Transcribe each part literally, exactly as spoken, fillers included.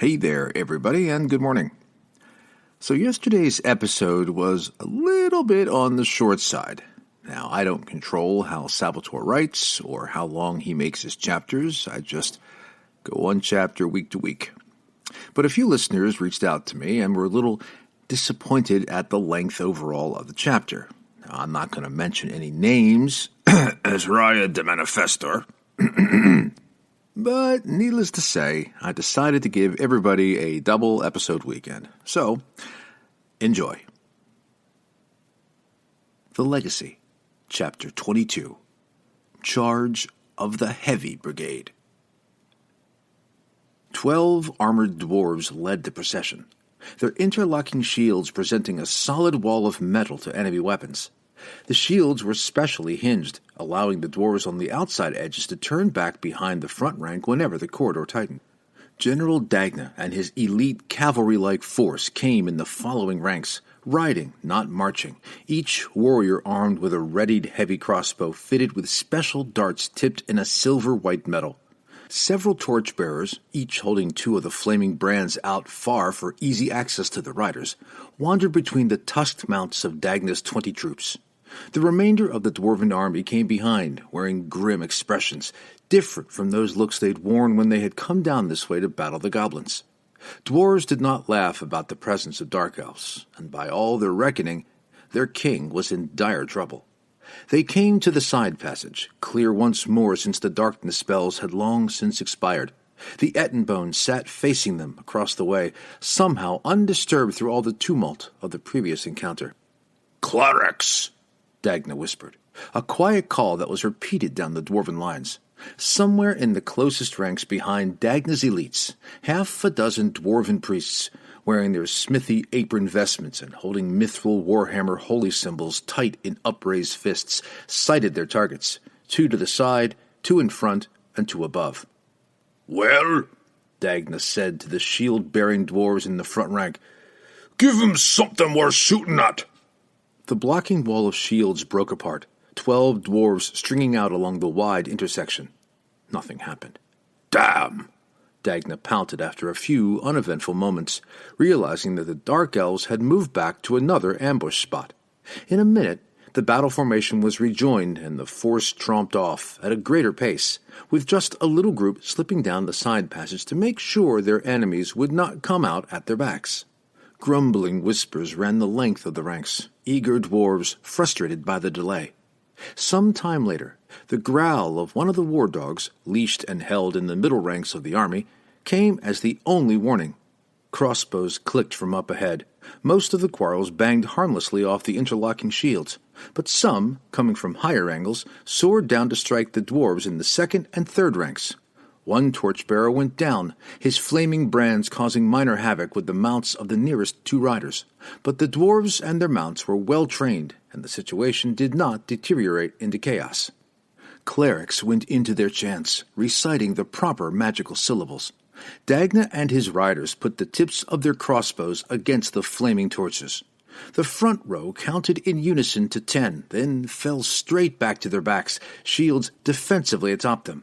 Hey there, everybody, and good morning. So yesterday's episode was a little bit on the short side. Now, I don't control how Salvatore writes or how long he makes his chapters. I just go one chapter week to week. But a few listeners reached out to me and were a little disappointed at the length overall of the chapter. Now, I'm not going to mention any names, as Raya de Manifestor. But needless to say, I decided to give everybody a double episode weekend. So, enjoy. The Legacy, Chapter twenty-two, Charge of the Heavy Brigade. Twelve armored dwarves led the procession, their interlocking shields presenting a solid wall of metal to enemy weapons. The shields were specially hinged, allowing the dwarves on the outside edges to turn back behind the front rank whenever the corridor tightened. General Dagna and his elite cavalry-like force came in the following ranks, riding, not marching, each warrior armed with a readied heavy crossbow fitted with special darts tipped in a silver-white metal. Several torchbearers, each holding two of the flaming brands out far for easy access to the riders, wandered between the tusked mounts of Dagna's twenty troops. The remainder of the dwarven army came behind, wearing grim expressions, different from those looks they'd worn when they had come down this way to battle the goblins. Dwarves did not laugh about the presence of dark elves, and by all their reckoning, their king was in dire trouble. They came to the side passage, clear once more since the darkness spells had long since expired. The Ettenbone sat facing them across the way, somehow undisturbed through all the tumult of the previous encounter. "Clerics!" Dagna whispered, a quiet call that was repeated down the dwarven lines. Somewhere in the closest ranks behind Dagna's elites, half a dozen dwarven priests, wearing their smithy apron vestments and holding mithril warhammer holy symbols tight in upraised fists, sighted their targets, two to the side, two in front, and two above. "Well," Dagna said to the shield-bearing dwarves in the front rank, "give 'em something worth shooting at." The blocking wall of shields broke apart, twelve dwarves stringing out along the wide intersection. Nothing happened. "Damn!" Dagna pouted after a few uneventful moments, realizing that the Dark Elves had moved back to another ambush spot. In a minute, the battle formation was rejoined and the force tromped off at a greater pace, with just a little group slipping down the side passage to make sure their enemies would not come out at their backs. Grumbling whispers ran the length of the ranks, eager dwarves frustrated by the delay. Some time later, the growl of one of the war dogs, leashed and held in the middle ranks of the army, came as the only warning. Crossbows clicked from up ahead. Most of the quarrels banged harmlessly off the interlocking shields, but some, coming from higher angles, soared down to strike the dwarves in the second and third ranks. One torchbearer went down, his flaming brands causing minor havoc with the mounts of the nearest two riders. But the dwarves and their mounts were well trained, and the situation did not deteriorate into chaos. Clerics went into their chants, reciting the proper magical syllables. Dagna and his riders put the tips of their crossbows against the flaming torches. The front row counted in unison to ten, then fell straight back to their backs, shields defensively atop them.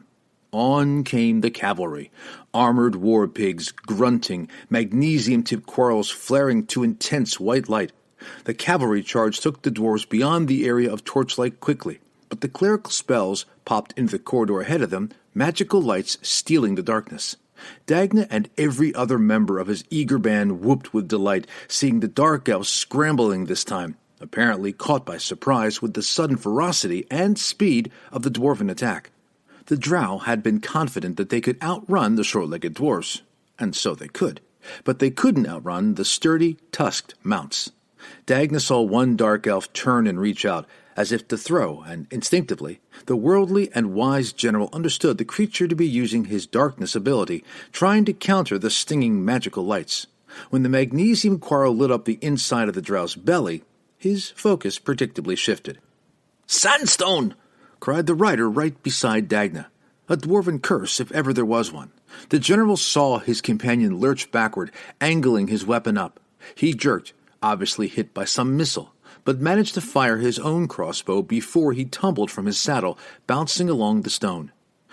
On came the cavalry, armored war pigs grunting, magnesium-tipped quarrels flaring to intense white light. The cavalry charge took the dwarves beyond the area of torchlight quickly, but the clerical spells popped into the corridor ahead of them, magical lights stealing the darkness. Dagna and every other member of his eager band whooped with delight, seeing the Dark Elves scrambling this time, apparently caught by surprise with the sudden ferocity and speed of the dwarven attack. The drow had been confident that they could outrun the short-legged dwarfs, and so they could, but they couldn't outrun the sturdy, tusked mounts. Dagna saw one dark elf turn and reach out, as if to throw, and instinctively, the worldly and wise general understood the creature to be using his darkness ability, trying to counter the stinging magical lights. When the magnesium quarrel lit up the inside of the drow's belly, his focus predictably shifted. "Sandstone!" cried the rider right beside Dagna. A dwarven curse, if ever there was one. The general saw his companion lurch backward, angling his weapon up. He jerked, obviously hit by some missile, but managed to fire his own crossbow before he tumbled from his saddle, bouncing along the stone.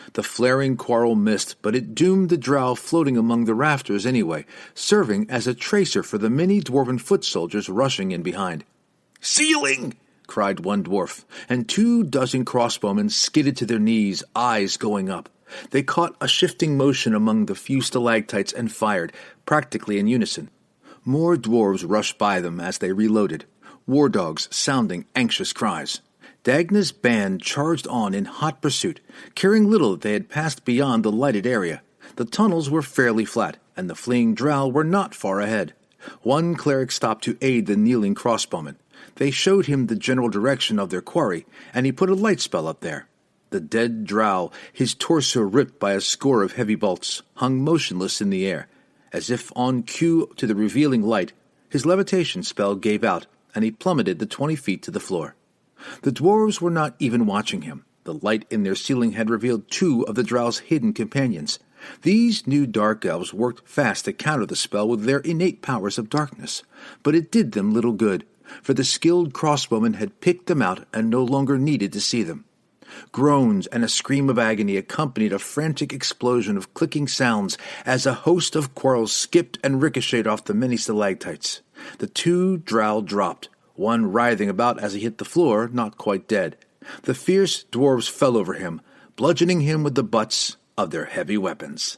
The flaring quarrel missed, but it doomed the drow floating among the rafters anyway, serving as a tracer for the many dwarven foot soldiers rushing in behind. "Ceiling!" cried one dwarf, and two dozen crossbowmen skidded to their knees, eyes going up. They caught a shifting motion among the few stalactites and fired, practically in unison. More dwarves rushed by them as they reloaded, war dogs sounding anxious cries. Dagna's band charged on in hot pursuit, caring little that they had passed beyond the lighted area. The tunnels were fairly flat, and the fleeing drow were not far ahead. One cleric stopped to aid the kneeling crossbowmen. They showed him the general direction of their quarry, and he put a light spell up there. The dead drow, his torso ripped by a score of heavy bolts, hung motionless in the air. As if on cue to the revealing light, his levitation spell gave out, and he plummeted the twenty feet to the floor. The dwarves were not even watching him. The light in their ceiling had revealed two of the drow's hidden companions. These new dark elves worked fast to counter the spell with their innate powers of darkness, but it did them little good, for the skilled crossbowmen had picked them out and no longer needed to see them. Groans and a scream of agony accompanied a frantic explosion of clicking sounds as a host of quarrels skipped and ricocheted off the many stalactites. The two drow dropped, one writhing about as he hit the floor, not quite dead. The fierce dwarves fell over him, bludgeoning him with the butts of their heavy weapons.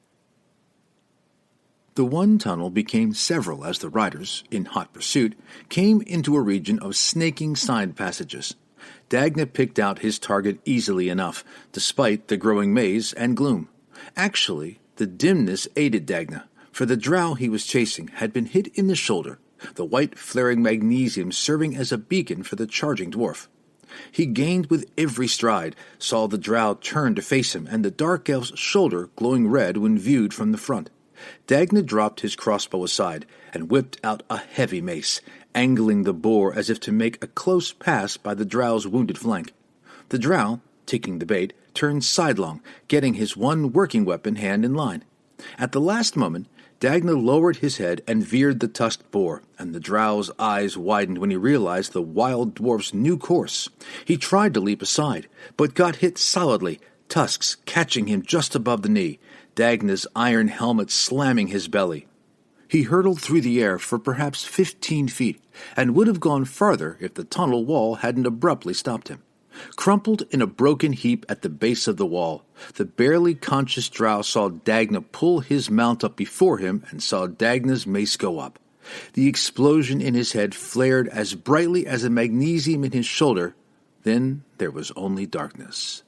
The one tunnel became several as the riders, in hot pursuit, came into a region of snaking side passages. Dagna picked out his target easily enough, despite the growing maze and gloom. Actually, the dimness aided Dagna, for the drow he was chasing had been hit in the shoulder, the white flaring magnesium serving as a beacon for the charging dwarf. He gained with every stride, saw the drow turn to face him, and the dark elf's shoulder glowing red when viewed from the front. Dagna dropped his crossbow aside and whipped out a heavy mace, angling the bore as if to make a close pass by the drow's wounded flank. The drow, taking the bait, turned sidelong, getting his one working weapon hand in line. At the last moment, Dagna lowered his head and veered the tusked boar, and the drow's eyes widened when he realized the wild dwarf's new course. He tried to leap aside, but got hit solidly, tusks catching him just above the knee, Dagna's iron helmet slamming his belly. He hurtled through the air for perhaps fifteen feet, and would have gone farther if the tunnel wall hadn't abruptly stopped him. Crumpled in a broken heap at the base of the wall, the barely conscious drow saw Dagna pull his mount up before him and saw Dagna's mace go up. The explosion in his head flared as brightly as the magnesium in his shoulder. Then there was only darkness.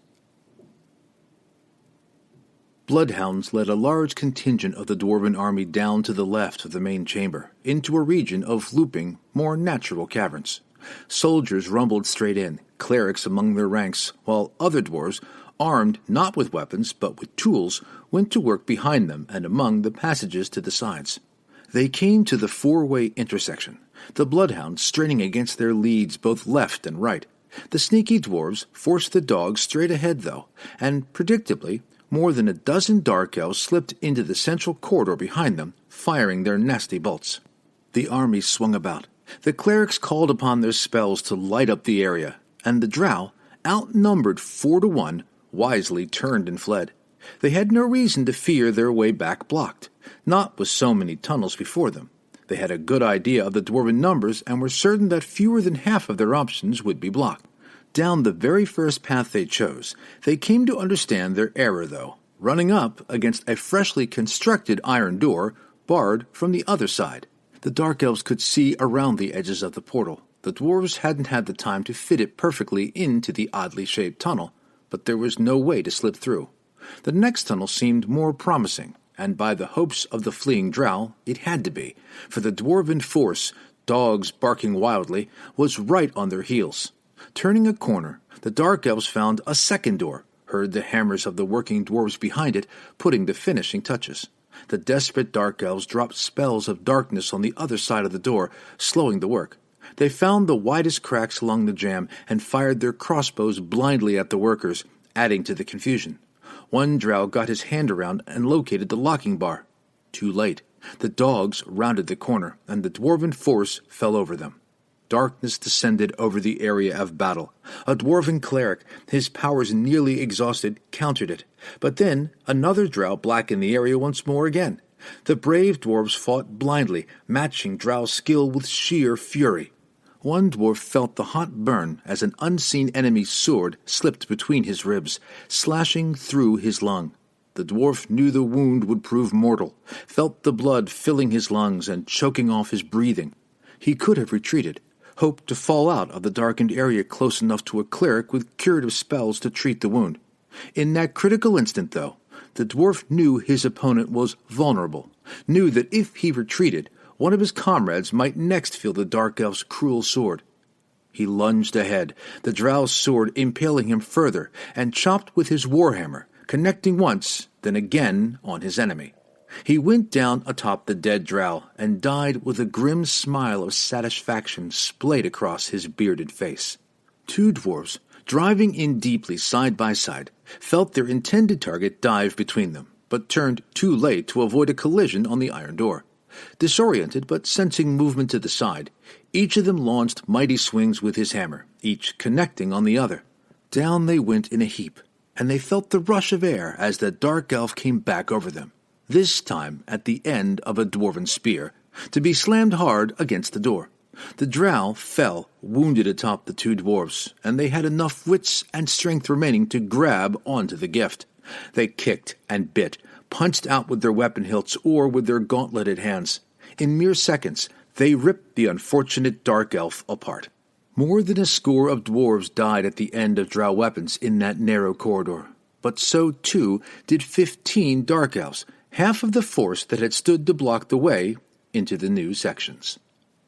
Bloodhounds led a large contingent of the dwarven army down to the left of the main chamber, into a region of looping, more natural caverns. Soldiers rumbled straight in, clerics among their ranks, while other dwarves, armed not with weapons but with tools, went to work behind them and among the passages to the sides. They came to the four-way intersection, the bloodhounds straining against their leads both left and right. The sneaky dwarves forced the dogs straight ahead, though, and, predictably, more than a dozen dark elves slipped into the central corridor behind them, firing their nasty bolts. The army swung about. The clerics called upon their spells to light up the area, and the drow, outnumbered four to one, wisely turned and fled. They had no reason to fear their way back blocked, not with so many tunnels before them. They had a good idea of the dwarven numbers and were certain that fewer than half of their options would be blocked. Down the very first path they chose, they came to understand their error, though, running up against a freshly constructed iron door, barred from the other side. The dark elves could see around the edges of the portal. The dwarves hadn't had the time to fit it perfectly into the oddly shaped tunnel, but there was no way to slip through. The next tunnel seemed more promising, and by the hopes of the fleeing drow, it had to be, for the dwarven force, dogs barking wildly, was right on their heels. Turning a corner, the dark elves found a second door, heard the hammers of the working dwarves behind it, putting the finishing touches. The desperate dark elves dropped spells of darkness on the other side of the door, slowing the work. They found the widest cracks along the jamb and fired their crossbows blindly at the workers, adding to the confusion. One drow got his hand around and located the locking bar. Too late. The dogs rounded the corner, and the dwarven force fell over them. darkness descended over the area of battle. A dwarven cleric, his powers nearly exhausted, countered it. But then another drow blackened the area once more again. The brave dwarves fought blindly, matching Drow's skill with sheer fury. One dwarf felt the hot burn as an unseen enemy's sword slipped between his ribs, slashing through his lung. The dwarf knew the wound would prove mortal, felt the blood filling his lungs and choking off his breathing. He could have retreated, hoped to fall out of the darkened area close enough to a cleric with curative spells to treat the wound. In that critical instant, though, the dwarf knew his opponent was vulnerable, knew that if he retreated, one of his comrades might next feel the dark elf's cruel sword. He lunged ahead, the drow's sword impaling him further, and chopped with his warhammer, connecting once, then again on his enemy. He went down atop the dead drow and died with a grim smile of satisfaction splayed across his bearded face. Two dwarves, driving in deeply side by side, felt their intended target dive between them, but turned too late to avoid a collision on the iron door. Disoriented but sensing movement to the side, each of them launched mighty swings with his hammer, each connecting on the other. Down they went in a heap, and they felt the rush of air as the dark elf came back over them, this time at the end of a dwarven spear, to be slammed hard against the door. The drow fell, wounded atop the two dwarves, and they had enough wits and strength remaining to grab onto the gift. They kicked and bit, punched out with their weapon hilts or with their gauntleted hands. In mere seconds, they ripped the unfortunate dark elf apart. More than a score of dwarves died at the end of drow weapons in that narrow corridor, but so too did fifteen dark elves, half of the force that had stood to block the way into the new sections.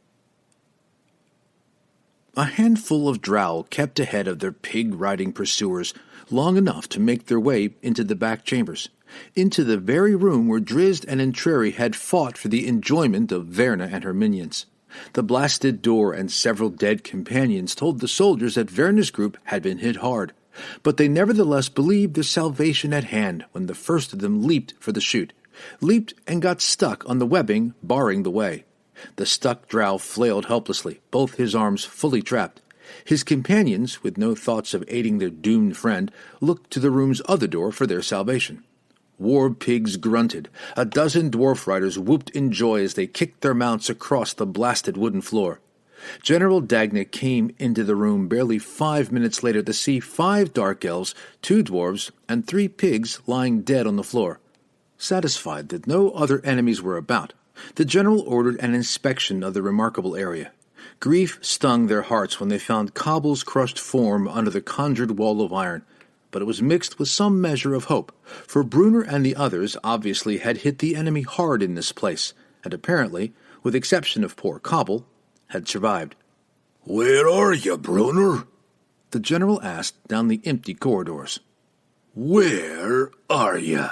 A handful of drow kept ahead of their pig-riding pursuers long enough to make their way into the back chambers, into the very room where Drizzt and Entreri had fought for the enjoyment of Verna and her minions. The blasted door and several dead companions told the soldiers that Verna's group had been hit hard, but they nevertheless believed their salvation at hand when the first of them leaped for the chute, leaped and got stuck on the webbing barring the way. The stuck drow flailed helplessly, both his arms fully trapped. His companions, with no thoughts of aiding their doomed friend, looked to the room's other door for their salvation. War pigs grunted. A dozen dwarf riders whooped in joy as they kicked their mounts across the blasted wooden floor. General Dagna came into the room barely five minutes later to see five dark elves, two dwarves, and three pigs lying dead on the floor. Satisfied that no other enemies were about, the general ordered an inspection of the remarkable area. Grief stung their hearts when they found Cobble's crushed form under the conjured wall of iron, but it was mixed with some measure of hope, for Bruenor and the others obviously had hit the enemy hard in this place, and apparently, with exception of poor Cobble, had survived. "Where are you, Bruenor?" the general asked down the empty corridors. "Where are you?"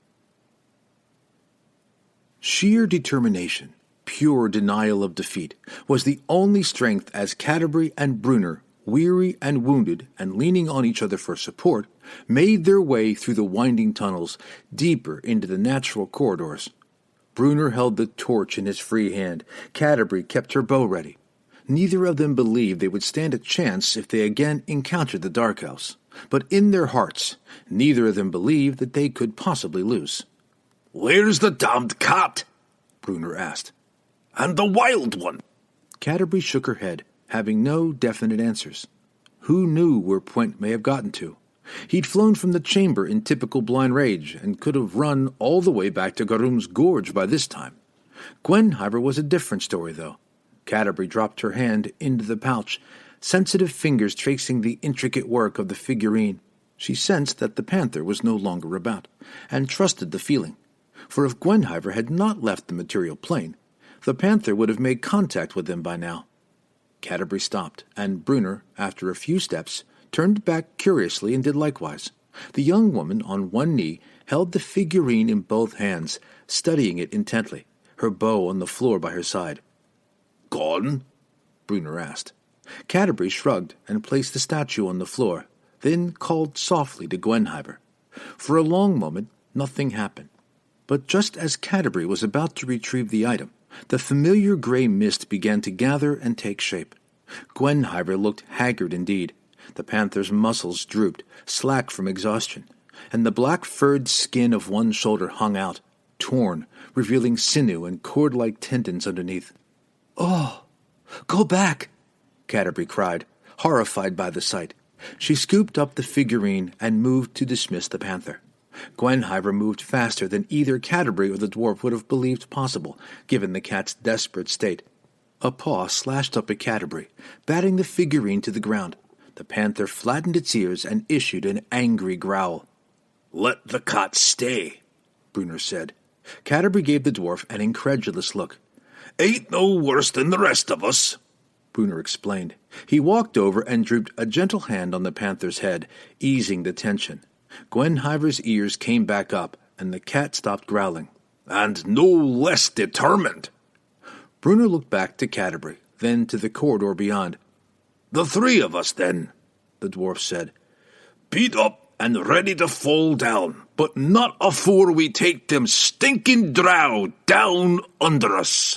Sheer determination, pure denial of defeat, was the only strength as Canterbury and Bruenor, weary and wounded and leaning on each other for support, made their way through the winding tunnels, deeper into the natural corridors. Bruenor held the torch in his free hand. Canterbury kept her bow ready. Neither of them believed they would stand a chance if they again encountered the Dark Elves, but in their hearts, neither of them believed that they could possibly lose. "Where's the damned cat?" Bruenor asked. "And the wild one?" Canterbury shook her head, having no definite answers. Who knew where Puent may have gotten to? He'd flown from the chamber in typical blind rage, and could have run all the way back to Garum's Gorge by this time. Gwenhwyvar was a different story, though. Canterbury dropped her hand into the pouch, sensitive fingers tracing the intricate work of the figurine. She sensed that the panther was no longer about, and trusted the feeling. For if Gwenhwyvar had not left the material plane, the panther would have made contact with them by now. Canterbury stopped, and Bruenor, after a few steps, turned back curiously and did likewise. The young woman, on one knee, held the figurine in both hands, studying it intently, her bow on the floor by her side. "Gone?" Bruenor asked. Canterbury shrugged and placed the statue on the floor, then called softly to Gwenhwyvar. For a long moment, nothing happened. But just as Canterbury was about to retrieve the item, the familiar grey mist began to gather and take shape. Gwenhwyvar looked haggard indeed. The panther's muscles drooped, slack from exhaustion, and the black furred skin of one shoulder hung out, torn, revealing sinew and cord-like tendons underneath. "Oh, go back!" Catterbury cried, horrified by the sight. She scooped up the figurine and moved to dismiss the panther. Gwenhwyvar moved faster than either Catterbury or the dwarf would have believed possible, given the cat's desperate state. A paw slashed up at Catterbury, batting the figurine to the ground. The panther flattened its ears and issued an angry growl. "Let the cat stay," Brunner said. Catterbury gave the dwarf an incredulous look. "Ain't no worse than the rest of us," Brunner explained. He walked over and drooped a gentle hand on the panther's head, easing the tension. Gwenhwyvar's ears came back up, and the cat stopped growling. "And no less determined." Brunner looked back to Catterbury, then to the corridor beyond. "The three of us, then," the dwarf said. "Beat up and ready to fall down, but not afore we take them stinking drow down under us."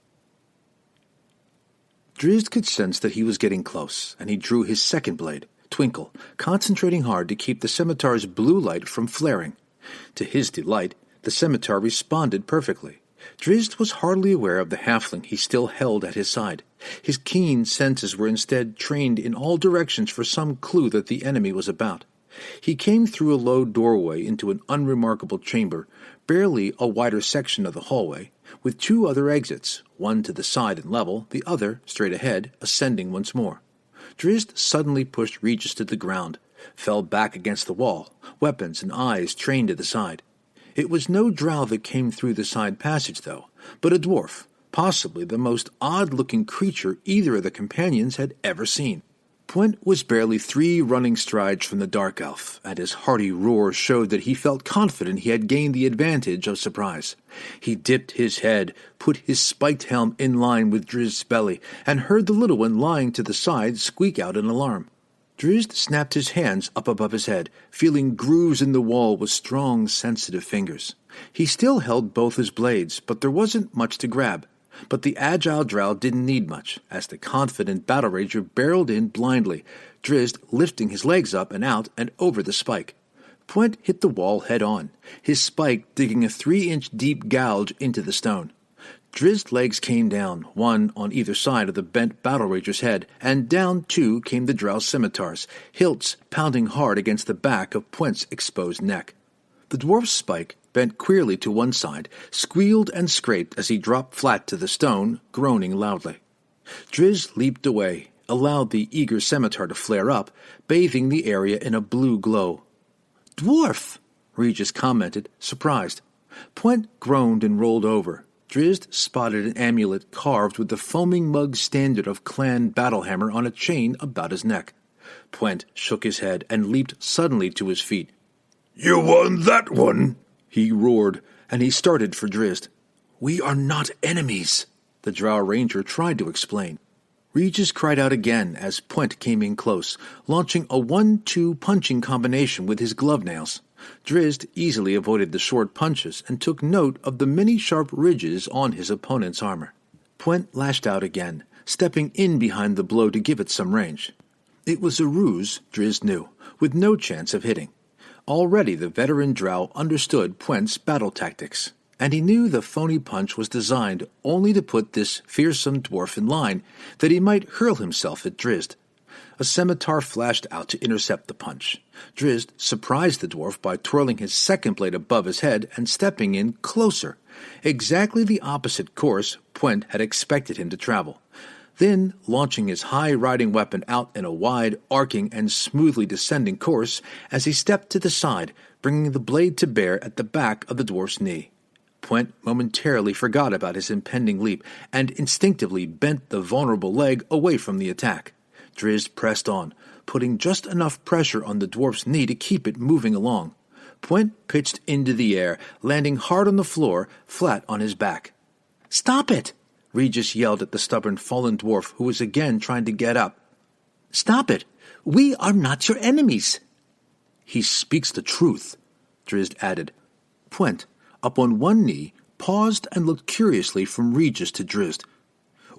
Drizzt could sense that he was getting close, and he drew his second blade, Twinkle, concentrating hard to keep the scimitar's blue light from flaring. To his delight, the scimitar responded perfectly. Drizzt was hardly aware of the halfling he still held at his side. His keen senses were instead trained in all directions for some clue that the enemy was about. He came through a low doorway into an unremarkable chamber, barely a wider section of the hallway, with two other exits, one to the side and level, the other, straight ahead, ascending once more. Drizzt suddenly pushed Regis to the ground, fell back against the wall, weapons and eyes trained to the side. It was no drow that came through the side passage, though, but a dwarf, possibly the most odd-looking creature either of the companions had ever seen. Pwent was barely three running strides from the dark elf, and his hearty roar showed that he felt confident he had gained the advantage of surprise. He dipped his head, put his spiked helm in line with Drizzt's belly, and heard the little one lying to the side squeak out in alarm. Drizzt snapped his hands up above his head, feeling grooves in the wall with strong, sensitive fingers. He still held both his blades, but there wasn't much to grab. But the agile drow didn't need much, as the confident battle rager barreled in blindly, Drizzt lifting his legs up and out and over the spike. Pwent hit the wall head-on, his spike digging a three-inch deep gouge into the stone. Drizzt's legs came down, one on either side of the bent battle rager's head, and down, too, came the drow's scimitars, hilts pounding hard against the back of Pwent's exposed neck. The dwarf's spike, bent queerly to one side, squealed and scraped as he dropped flat to the stone, groaning loudly. Drizzt leaped away, allowed the eager scimitar to flare up, bathing the area in a blue glow. "Dwarf!" Regis commented, surprised. Pwent groaned and rolled over. Drizzt spotted an amulet carved with the foaming mug standard of Clan Battlehammer on a chain about his neck. Pwent shook his head and leaped suddenly to his feet. "You won that one!" he roared, and he started for Drizzt. "We are not enemies," the drow ranger tried to explain. Regis cried out again as Pwent came in close, launching a one two punching combination with his glove nails. Drizzt easily avoided the short punches and took note of the many sharp ridges on his opponent's armor. Pwent lashed out again, stepping in behind the blow to give it some range. It was a ruse, Drizzt knew, with no chance of hitting. Already the veteran drow understood Pwent's battle tactics, and he knew the phony punch was designed only to put this fearsome dwarf in line, that he might hurl himself at Drizzt. A scimitar flashed out to intercept the punch. Drizzt surprised the dwarf by twirling his second blade above his head and stepping in closer, exactly the opposite course Pwent had expected him to travel. Then, launching his high-riding weapon out in a wide, arcing, and smoothly descending course as he stepped to the side, bringing the blade to bear at the back of the dwarf's knee. Pwent momentarily forgot about his impending leap and instinctively bent the vulnerable leg away from the attack. Drizzt pressed on, putting just enough pressure on the dwarf's knee to keep it moving along. Pwent pitched into the air, landing hard on the floor, flat on his back. "Stop it!" Regis yelled at the stubborn fallen dwarf who was again trying to get up. "Stop it! We are not your enemies!" "He speaks the truth," Drizzt added. Pwent, up on one knee, paused and looked curiously from Regis to Drizzt.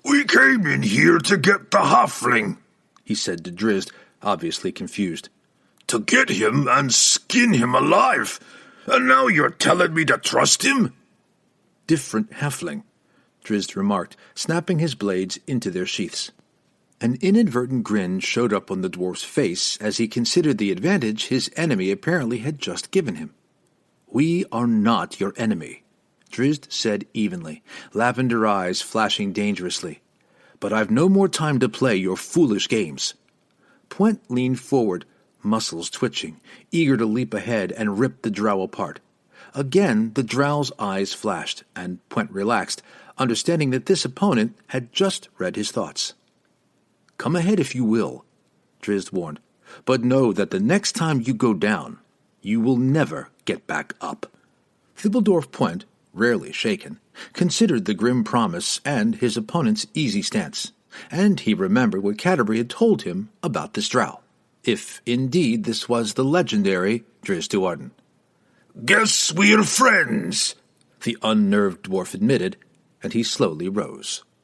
We came in here to get the halfling, he said to Drizzt, obviously confused. To get him and skin him alive. And now you're telling me to trust him? Different halfling, Drizzt remarked, snapping his blades into their sheaths. An inadvertent grin showed up on the dwarf's face as he considered the advantage his enemy apparently had just given him. We are not your enemy, Drizzt said evenly, lavender eyes flashing dangerously. But I've no more time to play your foolish games. Pwent leaned forward, muscles twitching, eager to leap ahead and rip the drow apart. Again the drow's eyes flashed, and Pwent relaxed, understanding that this opponent had just read his thoughts. Come ahead if you will, Drizzt warned, but know that the next time you go down, you will never get back up. Thibbledorf Pwent, rarely shaken, considered the grim promise and his opponent's easy stance, and he remembered what Canterbury had told him about this drow, if indeed this was the legendary Drizzt Do'Urden. Guess we're friends, the unnerved dwarf admitted, and he slowly rose.